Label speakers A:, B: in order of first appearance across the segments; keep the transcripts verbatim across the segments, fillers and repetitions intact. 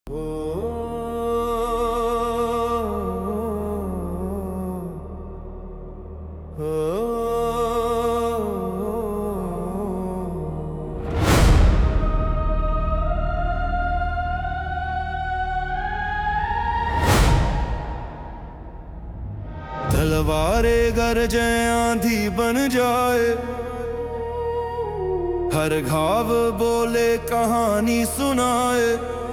A: तलवारे गरजे आंधी बन जाए, हर घाव बोले कहानी सुनाए।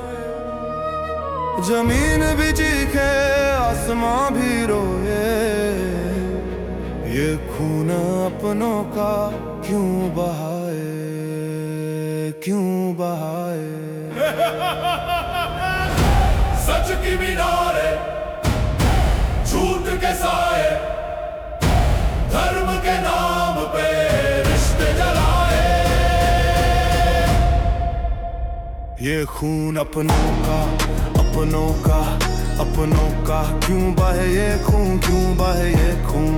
A: जमीन भी चीखे आसमां भी रोए, ये खून अपनों का क्यों बहाए, क्यों बहाए।
B: सच की मीनारे, झूठ के साए, धर्म के नाम पे रिश्ते जलाए।
A: ये खून अपनों का, अपनों का, अपनों का क्यों बहे, ये खून क्यों बहे, ये खून।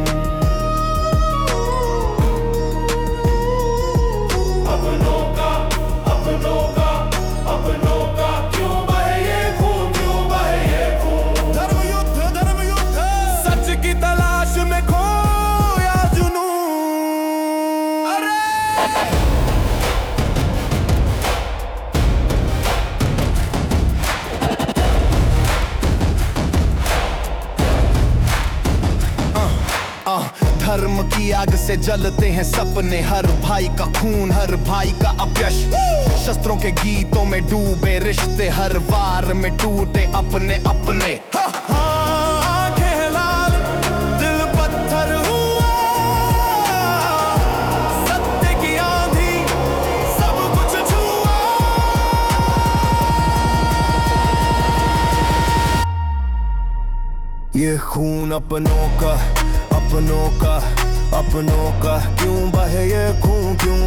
B: अपनों का, अपनों का, अपनों का क्यों बहे ये खून, क्यों बहे ये खून।
A: धर्म युद्ध, धर्म युद्ध, सच की तलाश में खोया जुनून। अरे
C: धर्म की आग से जलते हैं सपने, हर भाई का खून, हर भाई का अपयश। शस्त्रों के गीतों में डूबे रिश्ते, हर वार में टूटे अपने अपने।
A: आंखें लाल, दिल पत्थर हुआ, सत्य की आंधी सब कुछ छुआ। ये खून अपनों का, अपनों का, अपनों का क्यों बहे, ये खून क्यों